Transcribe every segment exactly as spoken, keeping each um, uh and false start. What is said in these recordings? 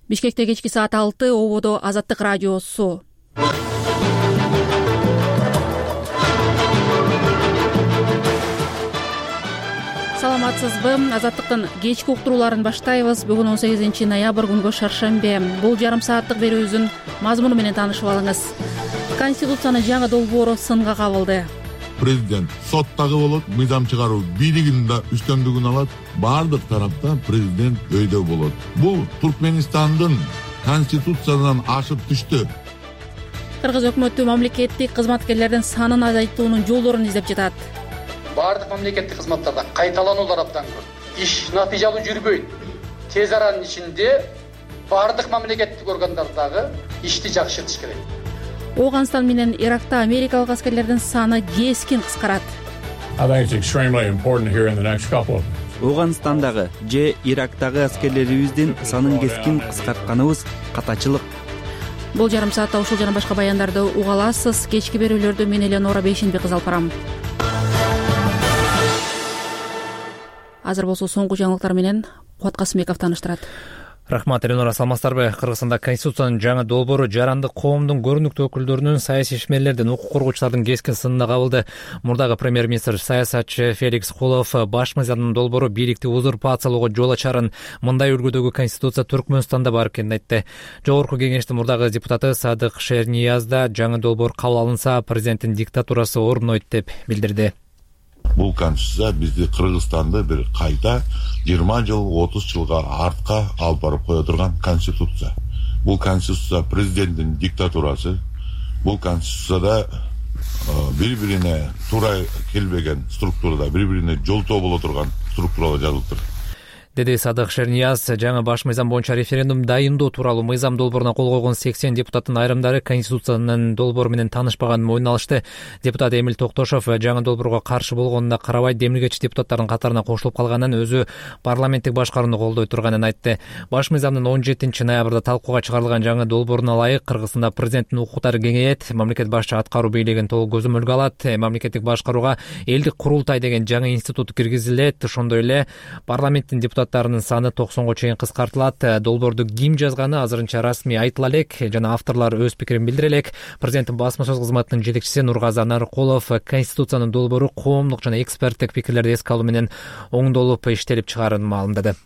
Бишкекте кечки саат алты, ободо Азаттык радиосу. Саламатсызбы? Азаттыктын кечки уктурууларын баштайбыз. Бүгүн он сегизинчи ноябрь күнгө шаршембе. Бул жарым сааттык берүүбүздүн мазмуну менен таанышып алыңыз. Конституциянын жаңы долбоору сынга кабылды. Президент соттагы болот, мыйзам чыгаруу бийлигинин да үстөмдүгүн алат. Бардык тарапта президент өйдө болот. Бул Туркменистандын конституциясынан ашып түштү. Кыргыз өкмөтү мамлекеттик кызматкерлердин санын азайтуунун жолдорун издеп жатат. Бардык мамлекеттик кызматтарда кайталануулар абдан көп. Иш натыйжалуу жүрбөйт. Тез аранын ичинде бардык мамлекеттик органдардагы ишти жакшыртыш керек. Оогунстан менен Иракта америкалык аскерлердин саны кескин кыскарат. Оогунстандагы же Ирактагы аскерлерибиздин санын кескин кыскартканыбыз катачылык. Бул жарым саатта ушул жана башка баяндарды уга аласыз. Кечки берүүлөрдү мен Эленора Бейшенбек кыз алып барам. Азыр болсо соңку жаңылыктар менен Кубат Касымбеков тааныштырат. Рахмат, Эленора, саламатсыздарбы? Кыргызстанда Конституциянын жаңы долбоору жарандык коомдун көрүнүктүү өкүлдөрүнүн, саясий ишмерлердин, укук коргоочулардын кескин сынына кабылды. Мурдагы премьер-министр саясатчы Феликс Кулов баш мыйзамдын долбоору бийликти узурпациялоого жол ачарын, мындай үлгүдөгү конституция Түркмөнстанда бар экенин айтты. Жогорку кеңештин мурдагы депутаты Садык Шерниязда жаңы долбоор кабыл алынса, президенттин диктатурасы орнойт деп билдирди. Бул конституция бизди Кыргызстанды бир кайта жыйырма жыл, отуз жылга артка алып барып кое турган конституция. Бул конституция президенттин диктатурасы. Бул конституцияда бири-бирине туура келбеген структурада, бири-бирине жолтоо боло турган структурада жазылыптыр, деди Садык Шернияз. Жаңы баш мыйзам боюнча референдум дайындоо тууралуу мыйзам долбооруна кол койгон сексен депутаттын айрымдары конституциянын долбоору менен таанышпаганын мойнуна алышты. Депутат Эмил Токтошов жаңы долбоорго каршы болгонуна карабай, демилгечи депутаттардын катарына кошулуп калганын, өзү парламенттик башкарууну колдой турганын айтты. Баш мыйзамдын он жетинчи ноябрда талкууга чыгарылган жаңы долбооруна ылайык Кыргызстанда президенттин укуктары кеңейет, мамлекет башчы аткаруу бийлигин толук көзөмөлгө алат, мамлекеттик башкарууга элдик курултай деген жаңы институт киргизилет, ошондой эле парламенттин депутат саны токсонго чейин кыскартылат. Долбоорду ким жазганы азырынча расмий айтыла элек жана авторлор өз пикирин билдире элек. Президенттин басма сөз кызматынын жетекчиси Нургазы Наркулов конституциянын долбоору коомдук жана эксперттик пикирлерди эске алуу менен оңдолуп иштелип чыгаарын маалымдады.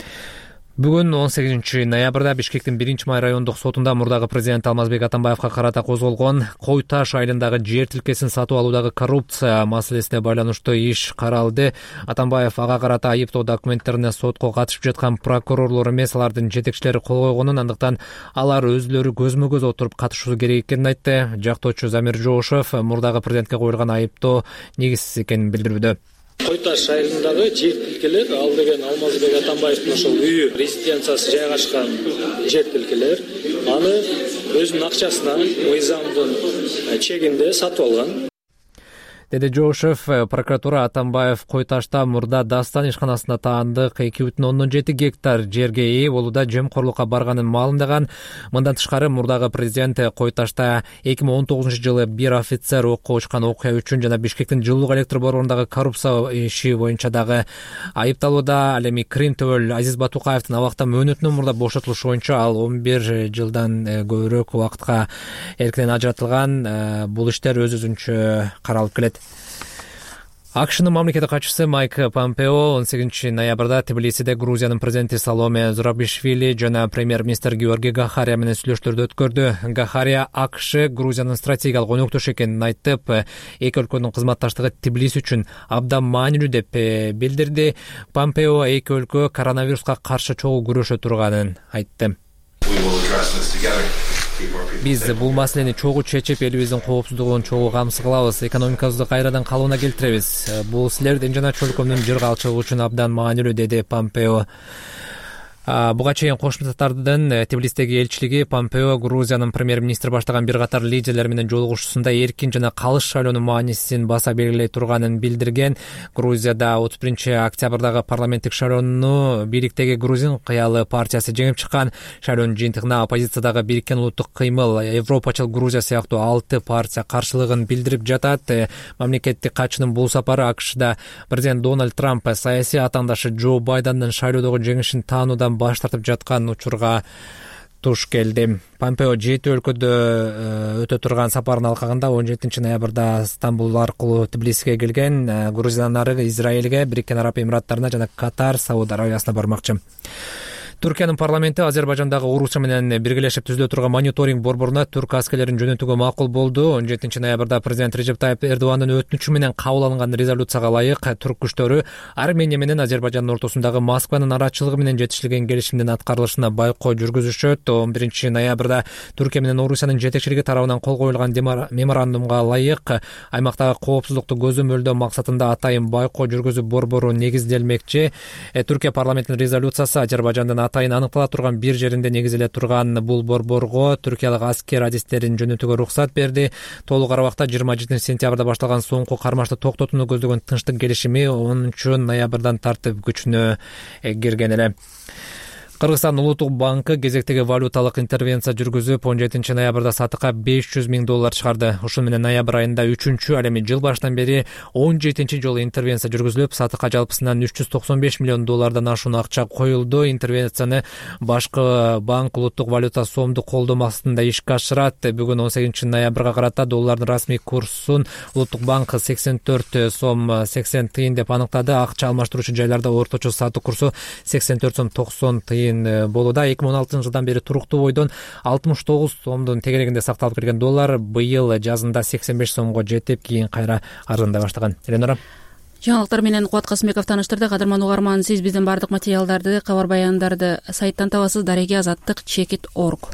Бүгүн он сегизинчи ноябрда Бишкектин биринчи май райондук сотунда мурдагы президент Алмазбек Атамбаевга карата козголгон Кой Таш айылындагы жер тилкесин сатып алуудагы коррупция маселесине байланыштуу иш каралды. Атамбаев ага карата айыптоо документтерине сотко катышып жаткан прокурорлор эмес, алардын жетекчилери кол койгонун, андыктан алар өзүлөрү көзмө-көз отуруп катышуу керек экенин айтты. Жактоочу Замир Жоошев мурдагы президентке коюлган айыптоо негизсиз экенин билдирүүдө. Кой Таш айылындагы жер тилкелер, ал деген Алмазбек Атамбаевдин ошол үйү, резиденциясы жайгашкан жер тилкелер, аны өзүнүн акчасына мыйзамдын чегинде сатып алган, деди Жоошев. Прокуратура Атамбаев Кой Ташта мурда Дастан ишканасында таандык эки бүтүн ондон жети гектар жерге ээ болууда жемкорлукка барганын маалымдаган. Мындан тышкары мурдагы президент Кой Ташта эки миң он тогузунчу жылы бир офицер окко учкан окуя үчүн жана Бишкектин жылуулук электр борборундагы коррупция иши боюнча дагы айыпталууда. Ал эми Крим төбөл Азиз Батукаевдин абакта мөөнөтүнөн мурда бошотулушу боюнча ал он бир жылдан көбүрөөк убакытка эркинен ажыратылган. Бул иштер өз өзүнчө каралып келет. АКШнын мамлекеттик катчысы Майк Помпео он сегизинчи ноябрда Тбилисиде Грузиянын президенти Саломе Зурабишвили жана премьер-министр Георгий Гахария менен сүйлөштөрдү өткөрдү. Гахария АКШ Грузиянын стратегиялык өнөктөшү экенин айтып, эки өлкөнүн кызматташтыгы Тбилиси үчүн абдан маанилүү деп билдирди. Помпео эки өлкө коронавируска каршы чогуу күрөшө турганын айтты. Биз бул маселени чогуу чечип, элибиздин коопсуздугун чогуу камсыз кылабыз, экономикабызды кайрадан калыбына келтиребиз. Бул силердин жана чөлкөмдүн жыргалчылыгы үчүн абдан маанилүү, деди Помпео. Буга чейин Кошмо Татардын Тбилисидеги элчилиги Помпео Грузиянын премьер-министри баштаган бир катар лидерлер менен жолугушуусунда эркин жана калыс шайлоонун маанисин баса белгилей турганын билдирген. Грузияда отуз биринчи октябрдагы парламенттик шайлоону бийликтеги Грузин кыялы партиясы жеңип чыккан. Шайлоонун жыйынтыгына оппозициядагы Бириккен улуттук кыймыл, Европачыл Грузия сыяктуу алты партия каршылыгын билдирип жатат. Мамлекеттик катчынын бул сапары АКШда президент Дональд Трамп саясий атаандашы Джо Байдендин шайлоодогу жеңишин таануудан баш тартып жаткан учурга туш келди. Помпео жети өлкөдө өтө турган сапарын алкагында он жетинчи ноябрда Стамбул аркылуу Тбилисиге келген. Грузиянын ары Израилге, Бириккен Араб Эмираттарына жана Катар, Сауд Аравиясына бармакчы. Түркиянын парламенти Азербайжандагы Орусия менен биргелешип түзүлө турган мониторинг борборуна түрк аскерлерин жөнөтүүгө макул болду. он жетинчи ноябрда президент Режеп Тайып Эрдогандын өтүнүчү менен кабыл алынган резолюцияга ылайык түрк күчтөрү Армения менен Азербайжандын ортосундагы Москванын арачылыгы менен жетишилген келишимдин аткарылышына байкоо жүргүзүшөт. он биринчи ноябрда Түркия менен Орусиянын жетекчилиги тарабынан кол коюлган меморандумга ылайык аймактагы коопсуздукту көзөмөлдөө максатында атайын байкоо жүргүзүү борбору негизделмекчи. Түркия парламентинин резолюциясы Азербайжандын атайын аныктала турган бир жеринде негизделе турган бул борборго түркиялык аскер адистерин жөнөтүүгө уруксат берди. Толук арабакта жыйырма жетинчи сентябрда башталган соңку кармашты токтотууну көздөгөн тынчтык келишими онунчу ноябрдан тартып күчүнө кирген эле. Кыргызстан Улуттук банкы кезектеги валюталык интервенция жүргүзүп он жетинчи ноябрда сатыкка беш жүз миң доллар чыгарды. Ушун менен ноябрь айында үчүнчү, ал эми жыл башынан бери он жетинчи жолу интервенция жүргүзүлүп, сатыкка жалпысынан үч жүз токсон беш миллион доллардан ашуун акча коюлду. Интервенцияны башкы банк улуттук валюта сомду колдоо максатында ишке ашырат. Бүгүн он сегизинчи ноябрга карата доллардын расмий курсун Улуттук банк сексен төрт сом сексен тыйын деп аныктады. Акча алмаштыруучу жайларда орточо сатуу курсу сексен төрт сом токсон тыйын болуда. эки миң он алтынчы жылдан бери туруктуу бойдон алтымыш тогуз сомдун тегерегинде сакталып келген доллар быйыл жазында сексен беш сомго жетип, кийин кайра арзандай баштаган. Эленора. Жаңылыктар менен Кубат Касымбеков таныштырды. Кадырман угарман, сиз биздин бардык материалдарды, кабар баяндарды сайттан табасыз. Дареги азаттык чекит точка орг.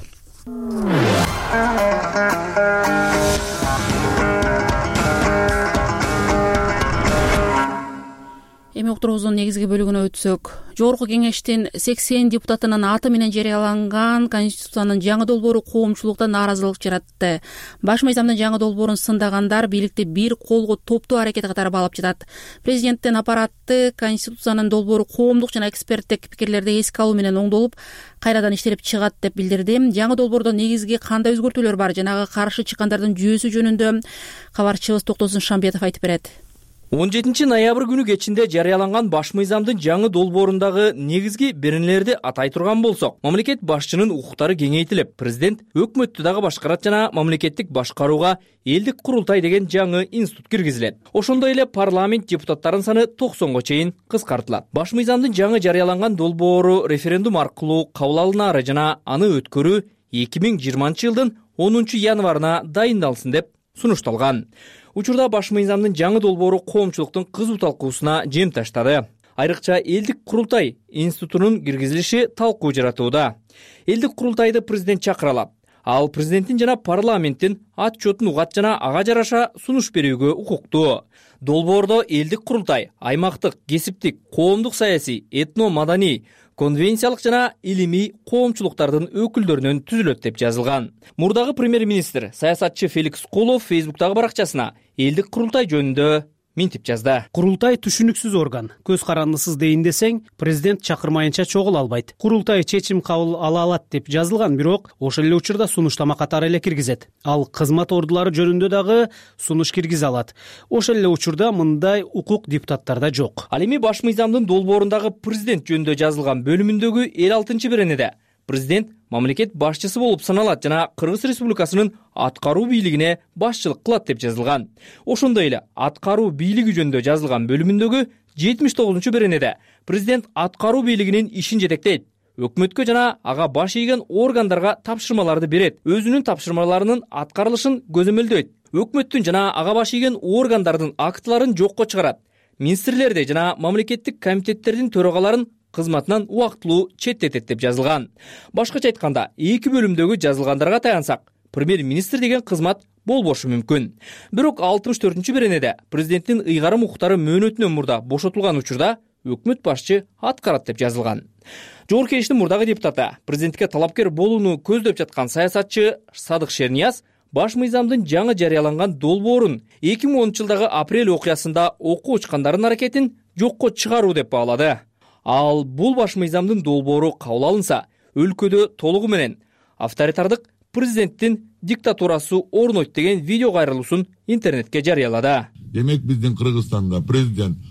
Эми уктуруубуздун негизги бөлүгүнө өтсөк, Жогорку Кеңештин сексен депутатынын аты менен жарыяланган Конституциянын жаңы долбоору коомчулукта нааразылык жаратты. Баш мыйзамдын жаңы долбоорун сындагандар бийликти бир колго топтоо аракети катары баалап жатат. Президенттин аппараты Конституциянын долбоору коомдук жана эксперттик пикирлерди эске алуу менен оңдолуп, кайрадан иштелип чыгат деп билдирди. Жаңы долбоордо негизги кандай өзгөртүүлөр бар, жанагы каршы чыккандардын жүйөсү жөнүндө кабарчыбыз Токтосун Шамбетов айтып берет. он жетинчи ноябрь күнү кечинде жарыяланган баш мыйзамдын жаңы долбоорундагы негизги беренелерди атай турган болсок, мамлекет башчынын укуктары кеңейтилип, президент өкмөттү дагы башкарат жана мамлекеттик башкарууга элдик курултай деген жаңы институт киргизилет. Ошондой эле парламент депутаттарынын саны токсонго чейин кыскартылат. Баш мыйзамдын жаңы жарыяланган долбоору референдум аркылуу кабыл алынаары жана аны өткөрүү эки миң жыйырманчы жылдын онунчу январына дайындалсын деп сунушталган. Учурда баш мыйзамдын жаңы долбоору коомчулуктун кызуу талкуусуна жем таштады. Айрыкча элдик курултай институтунун киргизилиши талкуу жаратууда. Элдик курултайды президент чакыра алат. Ал президенттин жана парламенттин отчетун угат жана ага жараша сунуш берүүгө укуктуу. Долбоордо элдик курултай аймактык, кесиптик, коомдук саясий, этно-маданий, конвенциялык жана илимий коомчулуктардын өкүлдөрүнөн түзүлөт деп жазылган. Мурдагы премьер-министр саясатчы Феликс Колов Фейсбуктагы баракчасына элдик курултай жөнүндө минтип жазды. Курултай түшүнүксүз орган. Көз карандысыз дейин десең, президент чакырмайынча чогула албайт. Курултай чечим кабыл ала алат деп жазылган, бирок ошол эле учурда сунуштама катары эле киргизет. Ал кызмат ордулары жөнүндө дагы сунуш киргизе алат. Ошол эле учурда мындай укук депутаттарда жок. Ал эми баш мыйзамдын долбоорундагы президент жөнүндө жазылган бөлүмүндөгү элүү алтынчы беренеде президент мамлекет башчысы болуп саналат жана Кыргыз Республикасынын аткаруу бийлигине башчылык кылат деп жазылган. Ошондой эле аткаруу бийлиги жөнүндө жазылган бөлүмүндөгү жетимиш тогузунчу беренеде президент аткаруу бийлигинин ишин жетектейт, өкмөткө жана ага баш ийген органдарга тапшырмаларды берет, өзүнүн тапшырмаларынын аткарылышын көзөмөлдөйт, өкмөттүн жана ага баш ийген органдардын актыларын жокко чыгарат, министрлерди жана мамлекеттик комитеттердин төрагаларын кызматынан убактылуу четтетет деп жазылган. Башкача айтканда, эки бөлүмдөгү жазылгандарга таянсак, премьер-министр деген кызмат болбошу мүмкүн. Бирок алтымыш төртүнчү беренеде президенттин ыйгарым укуктары мөөнөтүнөн мурда бошотулган учурда өкмөт башчы аткарат деп жазылган. Жогорку Кеңештин мурдагы депутаты, президентке талапкер болууну көздөп жаткан саясатчы Садык Шернияз баш мыйзамдын жаңы жарыяланган долбоорун эки миң онунчу жылдагы апрель окуясында окуу учкандардын аракетин жокко чыгаруу деп баалады. Ал бул баш мыйзамдын долбоору кабыл алынса, өлкөдө толугу менен авторитардык президенттин диктатурасы орнойт деген видео кайрылуусун интернетке жарыялады. Демек биздин Кыргызстанда президент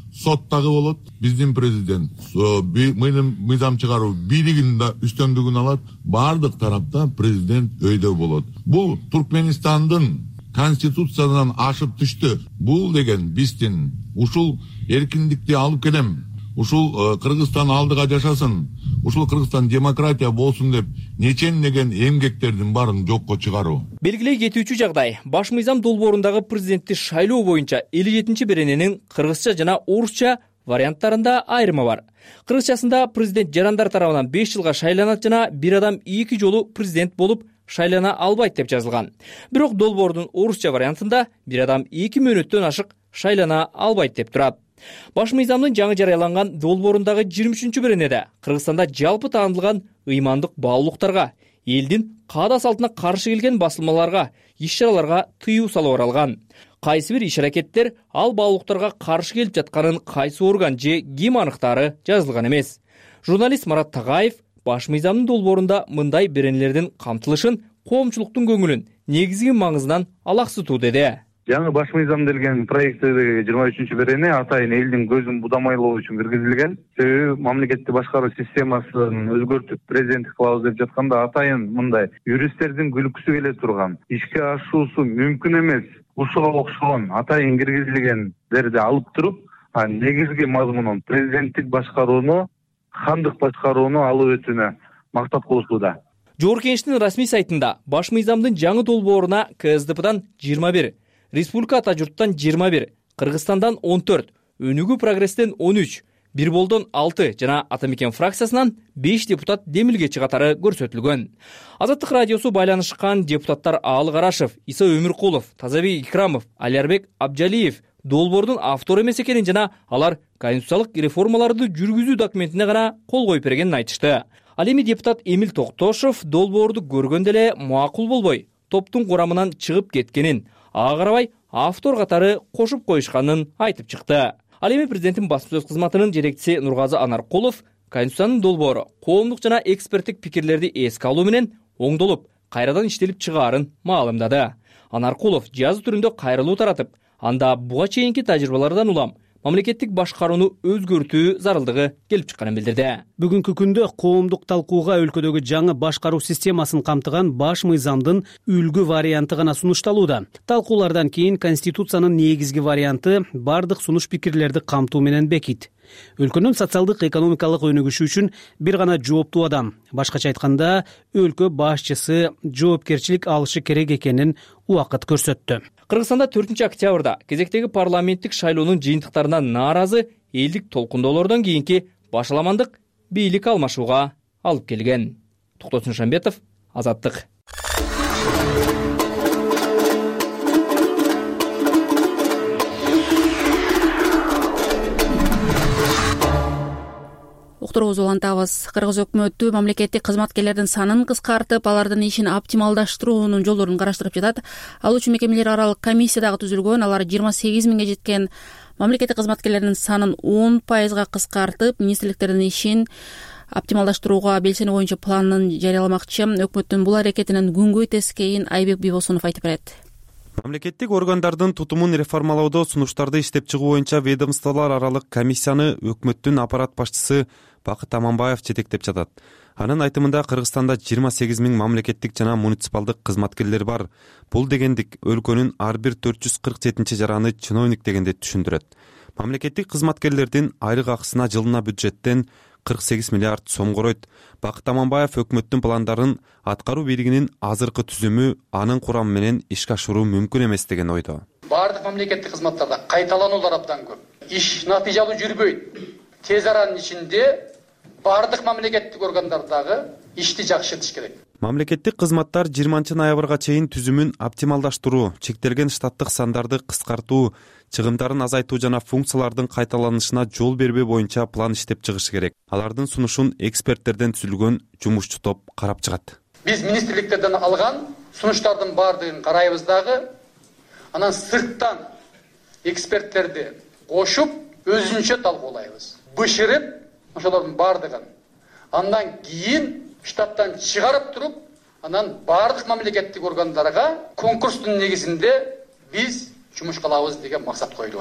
сот дагы болот. Биздин президент мыйзам чыгаруу бийлигинин да үстөмдүгүн алат. Бардык тарапта президент өйдө болот. Бул Туркменистандын конституциядан ашып түштү. Бул деген биздин ушул эркиндикти алып келем. Ушул Кыргызстан алдыга жашасын. Ушул Кыргызстан демократия болсун деп нечен деген эмгектердин баарын жокко чыгаруу. Белгилей кетүүчү жагдай, баш мыйзам долбоорундагы президентти шайлоо боюнча элүү жетинчи берененин кыргызча жана орусча варианттарында айырма бар. Кыргызчасында президент жарандар тарабынан беш жылга шайланат жана бир адам эки жолу президент болуп шайлана албайт деп жазылган. Бирок долбоордун орусча вариантында бир адам эки мөөнөттөн ашык шайлана албайт деп турат. Баш мыйзамдын жаңы жарыяланган долбоорундагы жыйырма үчүнчү беренеде Кыргызстанда жалпы таандылган ыймандык баалуулуктарга, элдин каада салтына каршы келген басылмаларга, иш-чараларга тыюу салуу каралган. Кайсы бир иш-аракеттер ал баалуулуктарга каршы келип жатканын кайсы орган же ким аныктаары жазылган эмес. Журналист Марат Тагаев баш мыйзамдын долбоорунда мындай беренелердин камтылышын коомчулуктун көңүлүн негизги маңызынан алаксытуу деди. Жаңы баш мыйзам делген проекттеги жыйырма үчүнчү берене атайын элдин көзүн будамайлоо үчүн киргизилген. Себеби мамлекеттик башкаруу системасын өзгөртүп президенттик кылабыз деп жатканда атайын мындай юристтердин күлкүсү келе турган, ишке ашуусу мүмкүн эмес, ушуга окшогон атайын киргизилгендерди алып туруп, негизги мазмунун президенттик башкарууну, хандык башкарууну алып өтүүнө мактап кылышууда. Жогорку Кеңештин расмий сайтында баш мыйзамдын жаңы долбооруна КСДПдан жыйырма бир, Республика ата журттан жыйырма бир, Кыргызстандан он төрт, Өнүгүү прогресстен он үч, Бир болдон алты жана Атамекен фракциясынан беш депутат демилгечи катары көрсөтүлгөн. Азаттык радиосу байланышкан депутаттар Аалы Карашев, Иса Өмүркулов, Тазабек Икрамов, Алиарбек Абжалиев долбоордун автору эмес экенин жана алар конституциялык реформаларды жүргүзүү документине гана кол коюп бергенин айтышты. Ал эми депутат Эмил Токтошов долбоорду көргөндө эле макул болбой, топтун курамынан чыгып кеткенин, ага карабай автор катары кошуп коюшканын айтып чыкты. Ал эми президенттин басма сөз кызматынын жетекчиси Нургазы Анаркулов конституциянын долбоору коомдук жана эксперттик пикирлерди эске алуу менен оңдолуп, кайрадан иштелип чыгаарын маалымдады. Анаркулов жазуу түрүндө кайрылуу таратып, анда буга чейинки тажрыйбалардан улам мамлекеттик башкарууну өзгөртүү зарылдыгы келип чыкканын билдирди. Бүгүнкү күндө коомдук талкууга өлкөдөгү жаңы башкаруу системасын камтыган баш мыйзамдын үлгү варианты гана сунушталууда. Талкуулардан кийин конституциянын негизги варианты бардык сунуш пикирлерди камтуу менен бекит. Өлкөнүн социалдык экономикалык өнүгүшү үчүн бир гана жооптуу адам, башкача айтканда, өлкө башчысы жоопкерчилик алышы керек экенин убакыт көрсөттү. Кыргызстанда төртүнчү октябрда кезектеги парламенттик шайлоонун жыйынтыктарына нааразы элдик толкундоолордон кийинки башаламандык бийлик алмашууга алып келген. Токтосун Шамбетов, Азаттык. Уктуруубузду улантабыз. Кыргыз өкмөтү мамлекеттик кызматкерлердин санын кыскартып, алардын ишин оптималдаштыруунун жолдорун караштырып жатат. Ал үчүн мекемелер аралык комиссия дагы түзүлгөн. Алар жыйырма сегиз миңге жеткен мамлекеттик кызматкерлердин санын он пайызга кыскартып, министрликтердин ишин оптималдаштырууга белсене боюнча планын жарыяламакчы. Өкмөттүн бул аракетинин күнгөй тескейин Айбек Бибосунов айтып берет. Мамлекеттик органдардын тутумун реформалоодо сунуштарды иштеп чыгуу боюнча ведомстволор аралык комиссияны өкмөттүн аппарат башчысы Бакыт Аманбаев жетектеп жатат. Анын айтымында Кыргызстанда жыйырма сегиз миң мамлекеттик жана муниципалдык кызматкерлер бар. Бул дегендик өлкөнүн ар бир төрт жүз кырк жетинчи жараны чиновник дегенди түшүндүрөт. Мамлекеттик кызматкерлердин айлык акысына жылына бюджеттен кырк сегиз миллиард сом коройт. Бакыт Аманбаев өкмөттүн пландарын аткаруу бийлигинин азыркы түзүмү анын курамы менен ишке ашыруу мүмкүн эмес деген ойдо. Бардык мамлекеттик кызматтарда кайталануулар абдан көп. Иш натыйжалуу жүрбөйт. Тез аранын ичинде бардык мамлекеттик органдардагы ишти жакшыртыш керек. Мамлекеттик кызматтар жыйырманчы ноябрга чейин түзүмүн оптималдаштыруу, чектелген штаттык сандарды кыскартуу, чыгымдарын азайтуу жана функциялардын кайталанышына жол бербөө боюнча план иштеп чыгышы керек. Алардын сунушун эксперттерден түзүлгөн жумушчу топ карап чыгат. Биз министрликтерден алган сунуштардын бардыгын карайбыз дагы, анан сырттан эксперттерди кошуп өзүнчө талкуулайбыз. Бышырып, ошолордун бардыгын. Андан кийин штаттан чыгарып туруп, анан бардык мамлекеттик органдарга конкурстун негизинде биз жумуш кылабыз деген максат коюлуп атат.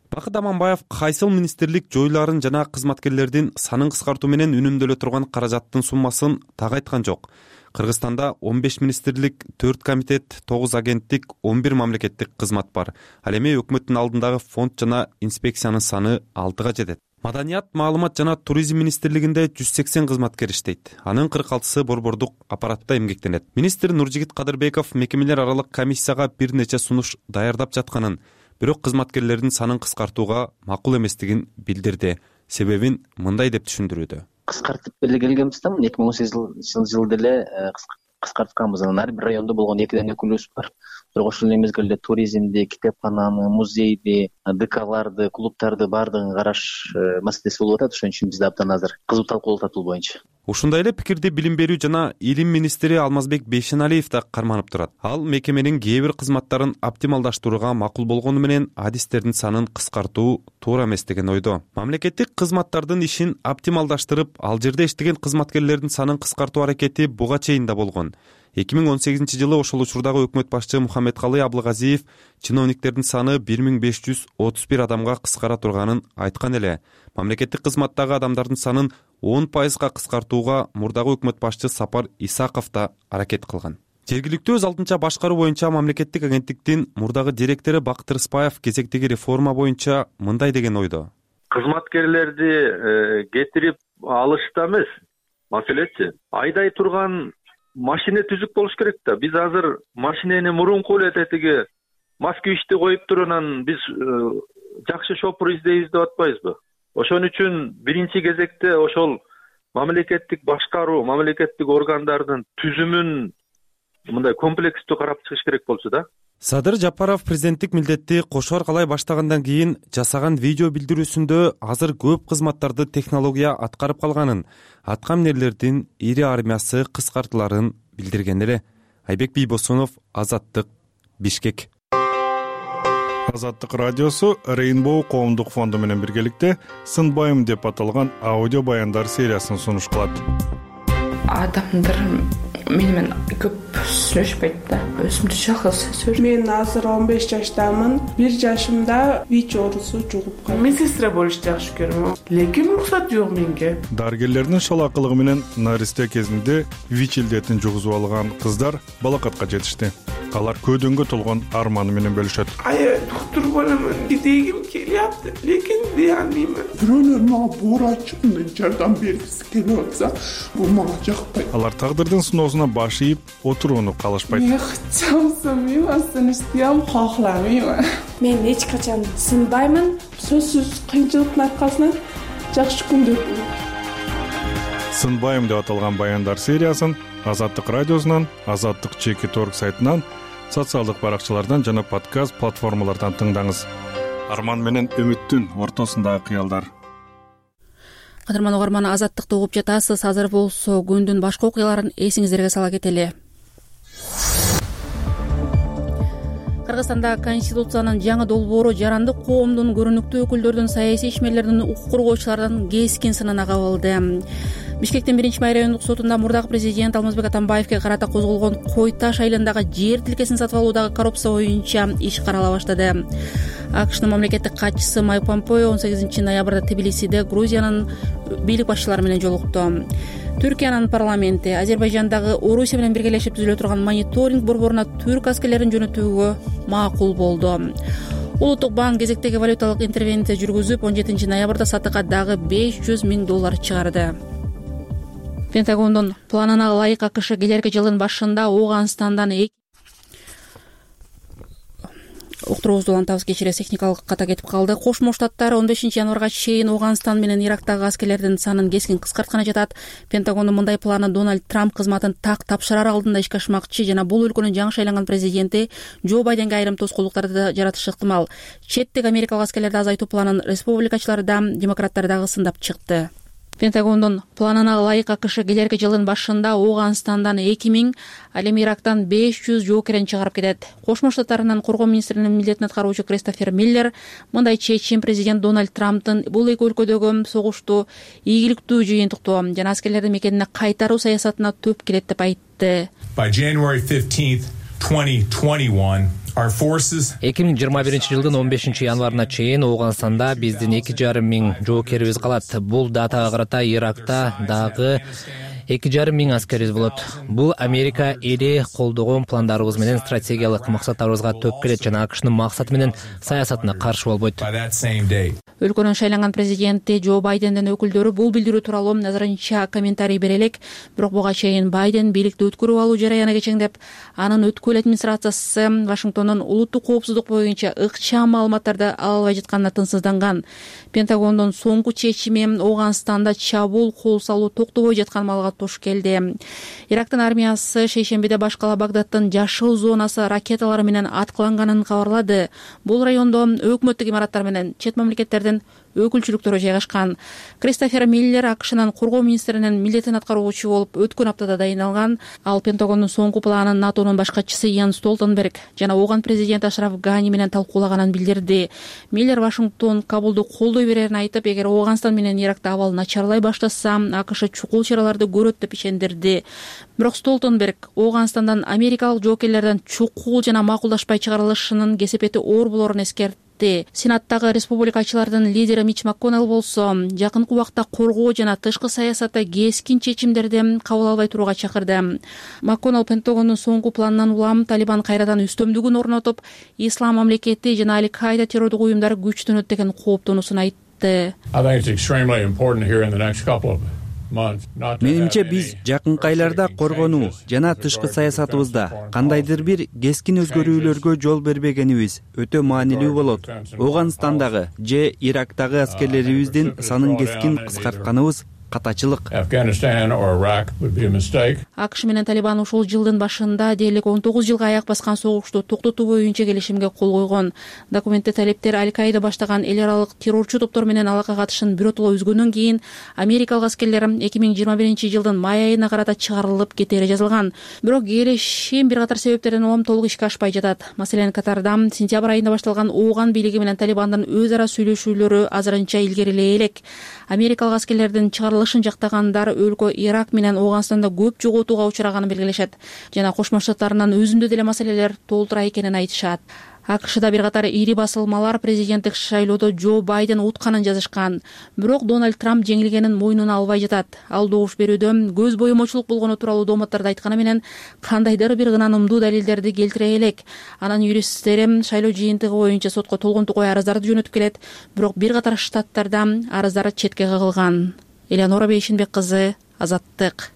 Бакыт Аманбаев кайсыл министрлик жойларын жана кызматкерлердин санын кыскартуу менен үнөмдөлө турган каражаттын суммасын так айткан жок. Кыргызстанда он беш министрлик, төрт комитет, тогуз агенттик, он бир мамлекеттик кызмат бар. Ал эми өкмөттүн алдындагы фонд жана инспекциянын саны алтыга жетет. Маданият, маалымат жана туризм министрлигинде жүз сексен кызматкер иштейт. Анын кырк алтысы борбордук аппаратта эмгектенет. Министр Нуржигит Кадырбеков мекемелер аралык комиссияга бир нече сунуш даярдап жатканын, бирок кызматкерлердин санын кыскартууга макул эместигин билдирди. Себебин мындай деп түшүндүрүүдө. Кыскартып белгилегенбиз да, эки миң он сегизинчи жылы деле кыскартканбыз. Ар бир райондо болгон экиден эки үлүс бар. Бирок ошол мезгилде туризмди, китепкананы, музейди, ДКларды, клубтарды баардыгын караш маселеси болуп атат. Ошон үчүн бизде абдан азыр кызуу талкуулап атат бул боюнча. Ушундай эле пикирди билим берүү жана илим министри Алмазбек Бейшеналиев да карманып турат. Ал мекеменин кээ бир кызматтарын оптималдаштырууга макул болгону менен адистердин санын кыскартуу туура эмес деген ойдо. Мамлекеттик кызматтардын ишин оптималдаштырып, ал жерде иштеген кызматкерлердин санын кыскартуу аракети буга чейин да болгон. эки миң он сегизинчи жылы ошол учурдагы өкмөт башчы Мухаммедкалый Абылгазиев чиновниктердин саны бир миң беш жүз отуз бир адамга кыскара турганын айткан эле. Мамлекеттик кызматтагы адамдардын санын он пайызга кыскартууга мурдагы өкмөт башчы Сапар Исаков да аракет кылган. Жергиликтүү өз алдынча башкаруу боюнча мамлекеттик агенттиктин мурдагы директору Бакыт Рыспаев кезектеги реформа боюнча мындай деген ойдо. Кызматкерлерди кетирип алышта эмес, маселечи айдай турган машина түзүк болуш керек да. Биз азыр машинени мурунку эле тетиги Москвичти коюп туруп анан биз жакшы шопур издейбиз деп атпайбызбы? Ошон үчүн биринчи кезекте ошол мамлекеттик башкаруу, мамлекеттик органдардын түзүмүн мындай комплекстүү карап чыгыш керек болчу да. Садыр Жапаров президенттик милдетти кошо аркалай баштагандан кийин жасаган видео билдирүүсүндө азыр көп кызматтарды технология аткарып калганын, аткаминерлердин ири армиясы кыскартыларын билдирген эле. Айбек Бийбосунов, Азаттык, Бишкек. Азаттык радиосу Rainbow коомдук фонду менен биргеликте Сынбайым деп аталган аудио баяндар сериясын сунуш кылат. Адамдар менен көп сүйлөшпөйт да. Өзүмдү жалгыз сүйлөшөм. Мен азыр он беш жаштамын. бир жашымда ВИЧ оорусу жугуп калды. Мен сестра болушты жакшы көрөм. Лекин уруксат жок менге. Дарыгерлердин шалакылыгы менен наристе кезинде ВИЧ илдетин жугузуп алган кыздар балакатка жетишти. Алар көдөнгө толгон арманы менен бөлүшөт. Ай, доктор боламын дегим келиапты, лекин дегенмин. Бирөөлөр мага буурачымды жардам бергиси келип атса, бул мага жакпайт. Алар тагдырдын сыноосуна баш ийип, отурууну калышпайт. Мен чамсамайм, астыныстыям кахламайм. Мен эч качан сынбаймын. Сөзсүз кыйынчылыктын аркасынан жакшы күндөр болот. Сынбайым деп аталган баяндар сериясын Азаттык радиосунан, Азаттык чеки точка орг сайтынан, социалдык баракчалардан жана подкаст платформалардан тыңдаңыз. Арман менен үмүттүн ортосундагы кыялдар. Кадырман угарман, Азаттыкты угуп жатасыз. Азыр болсо күндүн башка окуяларын эсиңиздерге сала кетели. Кыргызстанда Конституциянын жаңы долбоору жарандык коомдун, көрүнүктүү өкүлдөрдүн, саясий ишмерлердин, укук коргоочулардын кескин сынына кабылды. Бишкектин биринчи райондук сотунда мурдагы президент Алмазбек Атамбаевге карата козголгон Кой Таш айылындагы жер тилкесин сатып алуудагы коррупция боюнча иш карала баштады. АКШнын мамлекеттик катчысы Майк Помпео он сегизинчи ноябрда Тбилисиде Грузиянын бийлик башчылары менен жолукту. Түркиянын парламенти Азербайжандагы Орусия менен биргелешип түзүлө турган мониторинг борборуна түрк аскерлерин жөнөтүүгө макул болду. Улуттук банк кезектеги валюталык интервенция жүргүзүп, он жетинчи ноябрда сатыкка дагы беш жүз миң доллар чыгарды. Пентагондун планына ылайык АКШ келерки жылдын башында Ооганстандан уктуруубузду улантабыз, кечире техникалык ката кетип калды. Кошмо Штаттар он бешинчи январга чейин Ооганстан менен Ирактагы аскерлердин санын кескин кыскартканы жатат. Пентагондун мындай планы Дональд Трамп кызматын так тапшырар алдында ишке ашмакчы жана бул өлкөнүн жаңы шайланган президенти Джо Байденге айрым тоскоолдуктарды жаратышы ыктымал. Четтик америкалык аскерлерди азайтуу планын республикачылар да, демократтар дагы сындап чыкты. Пентагондун планына ылайык АКШ келерки жылдын башында Ооганстандан эки миң, ал эми Ирактан беш жүз жоокерин чыгарып кетет. Кошмо Штаттарынын коргоо министринин милдетин аткаруучу Кристофер Миллер мындай чечим президент Дональд Трамптын бул эки өлкөдөгү согушту ийгиликтүү жыйынтыктоо жана аскерлерди мекенине кайтаруу саясатына төп келет деп айтты. By January fifteenth, twenty twenty-one, эки миң жыйырма биринчи жылдын он бешинчи январына чейин Ооганстанда биздин эки жарым миң жоокерибиз калат. Бул датага карата Иракта дагы эки жарым миң аскерибиз болот. Бул Америка эли колдогон пландарыбыз менен стратегиялык максаттарыбызга төп келет жана АКШнын максаты менен саясатына каршы болбойт. Өлкөнүн шайланган президенти Джо Байдендин өкүлдөрү бул билдирүү тууралуу назарынча комментарий бере элек, бирок буга чейин Байден бийликти өткөрүп алуу жараяны кечеңдеп, анын өткөл администрациясы Вашингтондун улуттук коопсуздук боюнча ыкчам маалыматтарды ала албай жатканына тынчсызданган. Пентагондун соңку чечими Ооганстанда чабуул кол салуу токтобой жаткан маалга туш келди. Ирактын армиясы шейшембиде баш кала Багдадтын жашыл зонасы ракеталары менен аткыланганын кабарлады. Бул райондо өкмөттүк имараттар менен чет мамлекеттердин өкүлчүлүктөрү жайгашкан. Кристофер Миллер АКШнын коргоо министринин милдетин аткаруучу болуп өткөн аптада дайындалган. Ал Пентагондун соңку планын НАТОнун башкачысы Ян Столтенберг жана Ооган президент Ашраф Гани менен талкуулаганын билдирди. Миллер Вашингтон Кабулду колдой берерин айтып, эгер Ооганстан менен Иракта абал начарлай баштаса, АКШ чукул чараларды көрөт деп ишендирди. Бирок Столтенберг Ооганстандан америкалык жоокерлерден чукул жана макулдашпай чыгарылышынын кесепети оор болорун эскертти. Сенаттагы республикачылардын лидери Мич МакКоннелл болсо, жакынкы убакта коргоо жана тышкы саясатта кескин чечимдерди кабыл албай турууга чакырды. МакКоннелл Пентагондун соңку планынан улам Талибан кайрадан үстөмдүгүн орнотуп, Ислам мамлекети жана Аль-Каида террордук уюмдары күчтөнөт деген кооптонуусун айтты. Менимче биз жакынкы айларда коргонуу жана тышкы саясатыбызда кандайдыр бир кескин өзгөрүүлөргө жол бербегенибиз өтө маанилүү болот. Ооганстандагы же Ирактагы аскерлерибиздин санын кескин кыскартканыбыз катачылык. АКШ менен Талибан ушул жылдын башында дээрлик он тогуз жылга аяк баскан согушту токтотуу боюнча келишимге кол койгон. Документте талептер Аль-Каида баштаган эл аралык террорчу топтор менен алака катышын биротоло үзгөндөн кийин америкалык аскерлер эки миң жыйырма биринчи жылдын май айына карата чыгарылып кетери жазылган. Бирок келишим бир катар себептерден улам толук ишке ашпай жатат. Маселен, Катарда сентябрь айында башталган Ооган бийлиги менен Талибандын өз ара сүйлөшүүлөрү азырынча илгерилей элек. Америкалык аскерлердин чыгарылышын жактагандар өлкө Ирак менен Ооганстанда көп жоготууга учураганын белгилешет жана Кошмо Штаттарынан өзүндө деле маселелер толтура экенин айтышат. АКШда бир катар ири басылмалар президенттик шайлоодо Джо Байден утканын жазышкан. Бирок Дональд Трамп жеңилгенин мойнуна албай жатат. Ал добуш берүүдө көз боемочулук болгону тууралуу дооматтарды айтканы менен кандайдыр бир ынанымдуу далилдерди келтире элек. Анан юристтери шайлоо жыйынтыгы боюнча сотко толгонтугай арыздарды жөнөтүп келет. Бирок бир катар штаттарда арыздар четке кагылган. Элеонора Бейшинбек кызы, Азаттык.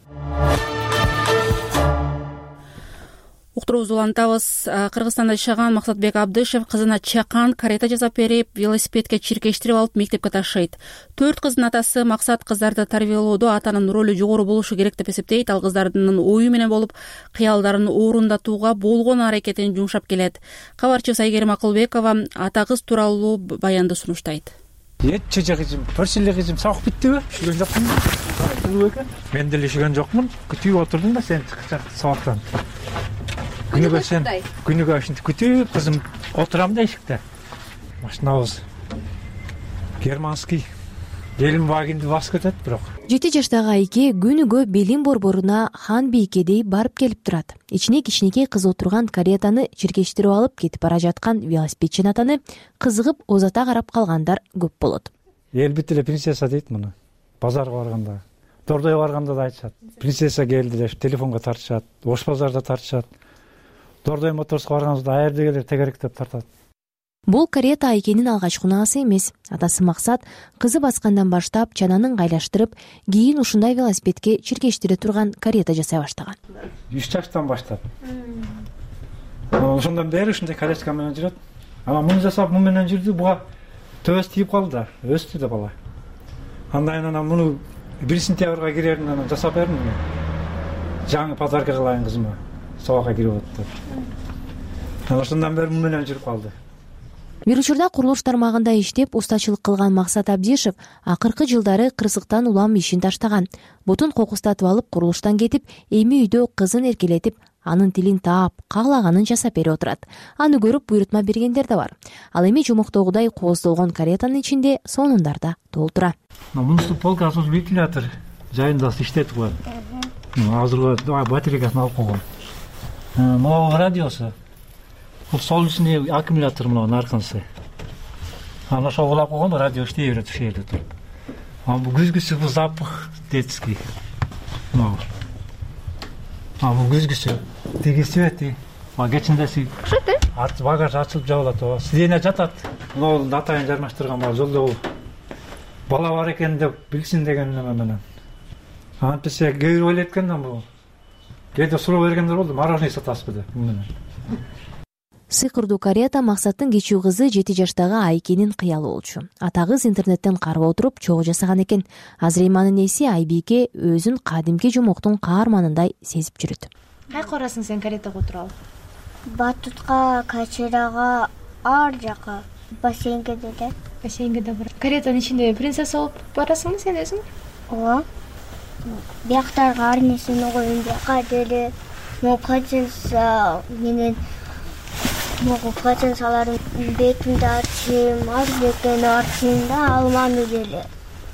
Уктуруубузду улантабыз. Кыргызстанда жашаган Максатбек Абдышев кызына чакан карета жасап берип, велосипедке чиркештирип алып мектепке ташыйт. Төрт кыздын атасы Максат кыздарды тарбиялоодо атанын ролу жогору болушу керек деп эсептейт. Ал кыздардын ою менен болуп, кыялдарын орундатууга болгон аракетин жумшап келет. Кабарчыбыз Айгерим Акылбекова ата кыз тууралуу баянды сунуштайт. Чече кызым, першеле кызым сабак биттиби? Шүгөн жокмун. Мен деле шүгөн жокмун. Күтүп отурдум да сен сабактан. Күнүгө сен күнүгө ушинтип күтүп кызым отурам да эшикте. Машинабыз германский Делимвагенди басып кетет бирок. жети жаштагы Айке күнүгө Белин борборуна хан бийкедей барып келип турат. Ичине кичинекей кыз отурган каретаны чиркештирип алып кетип бара жаткан велосипедчи атаны кызыгып озата карап калгандар көп болот. Элбетте эле принцесса дейт муну. Базарга барганда, Тордойго барганда да айтышат. Принцесса келди деп телефонго тартышат, Ош базарда тартышат. Тордой моторско барганда аердегелер тегерек деп тартат. Бул карета Айкенин алгачкы унаасы эмес. Атасы Максат кызы баскандан баштап чананын гайлаштырып, кийин ушундай велосипедке чиркештире турган карета жасай баштаган. үч жаштан баштап. Ошондон бери ушундай коляска менен жүрөт. Ана муну жасап, муну менен жүрдү, буга төбөсү тийип калды, өстү да бала. Андан анан муну бир сентябрга кирерин анан жасап бердим. Жаңы подарка кылайын кызыма. Сабакка кирип атты. Ошондон бери муну менен жүрүп калды. Бир учурда курулуш тармагында иштеп, устачылык кылган Максат Абдишев акыркы жылдары кырсыктан улам ишин таштаган. Бутун кокустатып алып курулуштан кетип, эми үйдө кызын эркелетип, анын тилин таап, каалаганын жасап берип отурат. Аны көрүп буйрутма бергендер да бар. Ал эми жумуктогудай кооздолгон каретанын ичинде сонундарда толтура. Мунусу полка асуз вентилятор жайында иштетип коет. Азыр батарейкасын алып койгон. Могу радиосу. бул солнечный аккумулятор мына наркынысы. Ана ошо улап койгон радио иштей берет ушул жерде туруп. А бул күзгүсү бул запах детский. Мына. А бул күзгүсү. Тигиси эти. А кечиндеси. Шыты. Арт багаж ачылып жабылат. О, сидене жатат. Мына атайын жармаштырган бала жолдо бул. Бала бар экен деп билсин деген неме менен. Антисе кээ ойлойт экен да бул. Кээде суроо бергендер болду, мороженое сатасызбы деп менен. Сыйкырдуу карета Максаттын кичүү кызы жети жаштагы Айкенин кыялы болчу. Ата кыз интернеттен карап отуруп чогуу жасаган экен. Азыр Иманын эси Айбике өзүн кадимки жомоктун каарманындай сезип жүрөт. Кайка барасың сен каретага отуруп? Батутка, Качырага, ар жака, бассейнге деле. Бассейнге да бар. Каретанын ичинде принцесса болуп барасыңбы сен өзүң? Ооба. Бияктарга ар нерсени коюм, бияка деле мокачынса менен мокачынсаларын бетимди ачайм, ар бекени ачайм да алманы деле.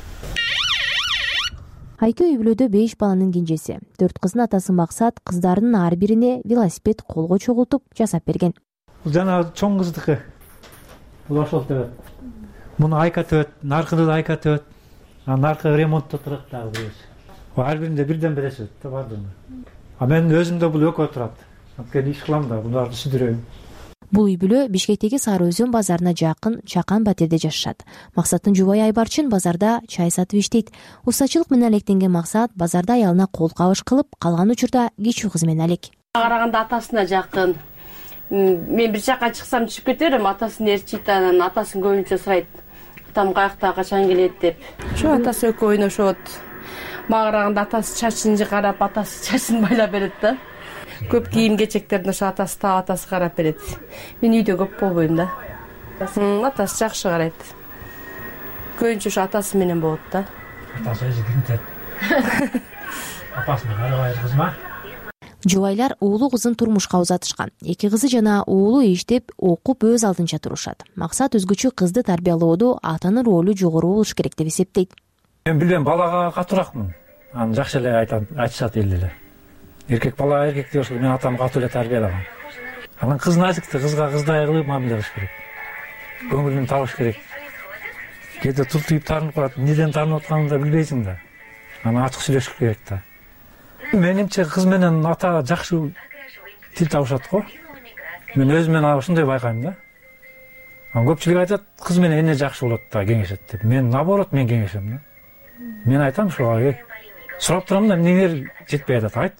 Айке үй бүлөдө беш баланын кенжеси. Төрт кыздын атасы Максат кыздарынын ар бирине велосипед колго чогултуп жасап берген. Бул жана чоң кыздыкы. Бул ошол төбөт. Муну Айка төбөт, наркыны да Айка төбөт. Наркы ремонтто турат дагы бирөөсү. Ар биринде бирден бересиз да бардыгы. А мен өзүм да бул экөө турат. Анткени иш кылам да, буларды сүдүрөйм. Бул үй бүлө Бишкектеги Сары Өзөн базарына жакын Чакан батирде жашашат. Максаттын жубайы Айбарчын базарда чай сатып иштейт. Устачылык менен алектенген Максат базарда аялына кол кабыш кылып, калган учурда кичүү кызы менен алек. Караганда атасына жакын. Мен бир жака чыксам түшүп кете берем, атасын ээрчийт, анан атасын көбүнчө сурайт. Атам каякта качан келет деп. Ошо атасы экөө ойношот. Мага караганда атасы чачын карап, атасы чачын байлап берет да. Көп кийим кечектерин ошо атасы таап, атасы карап берет. Мен үйдө көп болбойм да. Атасы жакшы карайт. Көбүнчө ошо атасы менен болот да. Атасы өзү кимтет. Апасы менен албай кызма. Жубайлар уулу кызын турмушка узатышкан. Эки кызы жана уулу иштеп, окуп өз алдынча турушат. Максат өзгөчө кызды тарбиялоодо атанын ролу жогору болуш керек деп эсептейт. Мен билем, балага катууракмын. Аны жакшы эле айтышат эл эле. Эркек бала эркекти ошол мен атам катуу эле тарбиялаган. Анан кыз назикти, кызга кыздай кылып мамиле кылыш керек. Көңүлүн табыш керек. Кээде тултуйуп тарынып калат, эмнеден тарынып атканын да билбейсиң да. Анан ачык сүйлөшүш керек да. Менимче кыз менен ата жакшы тил табышат го. Мен өзүмөн ошондой байкайм да. Анан көпчүлүк айтат, кыз менен эне жакшы болот да, кеңешет деп. Мен наоборот, мен кеңешем да. Мен айтам ошого, сурап турам да, эмнеңер жетпей атат, айт.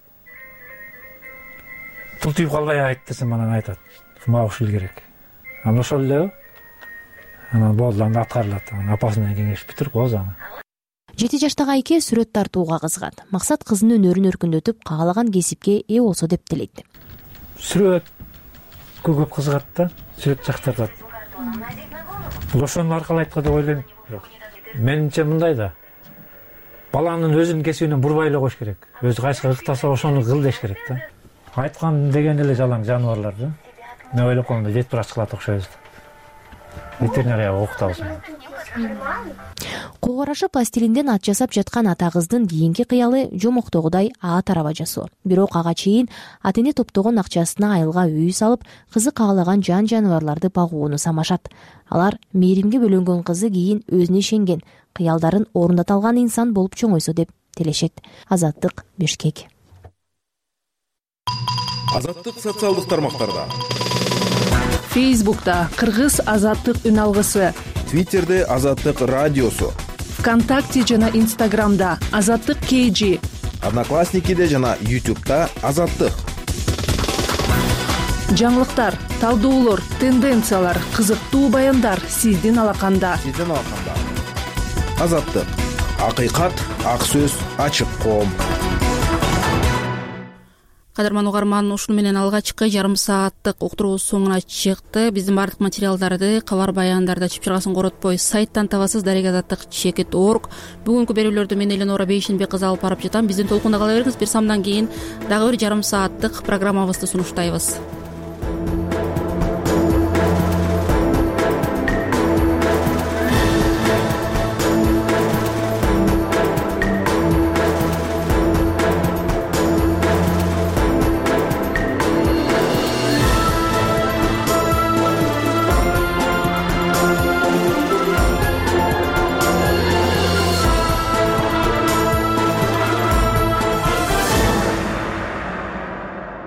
Тултуйуп калбай айт десем, анан айтат. Мага ушул керек. Анан ошол эле. Анан болду, анан аткарылат. Анан апасы менен кеңешип бүтүрүп коебуз аны. Жети жаштагы Айке сүрөт тартууга кызыгат. Максат кызынын өнөрүн өркүндөтүп, каалаган кесипке ээ болсо деп тилейт. Сүрөткө көп кызыгат да, сүрөт жактырат. Бул ошону аркалайт деп ойлойм. Менимче мындай да. Баланын өзүнүн кесибинен бурбай эле коюш керек. Өзү кайсы ыктаса ошону кыл деш керек да. Айткан деген эле жалаң жаныбарлар да. Мен ойлоп калганда жети бираш кылат окшойбуз. Ветеринарияга окутабыз. Кол карашы пластилинден ат жасап жаткан ата кыздын кийинки кыялы жомоктогудай ат араба жасоо. Бирок ага чейин ата эне топтогон акчасына айылга үй салып, кызы каалаган жан жаныбарларды багууну самашат. Алар мээримге бөлөнгөн кызы кийин өзүнө ишенген, кыялдарын орундата алган инсан болуп чоңойсо деп тилешет. Азаттык, Бишкек. Азаттык социалдык тармактарда. Фейсбукта Кыргыз азаттык үн алгысы. Твиттерде Азаттык радиосу. ВКонтакте жана Инстаграмда Азаттык кей джи. Одноклассникиде жана Ютубта Азаттык. Жаңылыктар, талдоолор, тенденциялар, кызыктуу баяндар сиздин алаканда. Сиздин алаканда. Азаттык. Акыйкат, ак сөз, ачык коом. Кадырман угарман, ушуну менен алгачкы жарым сааттык уктуруубуз соңуна чыкты. Биздин бардык материалдарды кабар баяндарда чыпчыргасын коротпой сайттан табасыз. дарек азаттык чекит орг. Бүгүнкү берүүлөрдү мен Эленора Бейшенбек кызы алып барып жатам. Биздин толкунда кала бериңиз. Бир самдан кийин дагы бир жарым сааттык программабызды сунуштайбыз.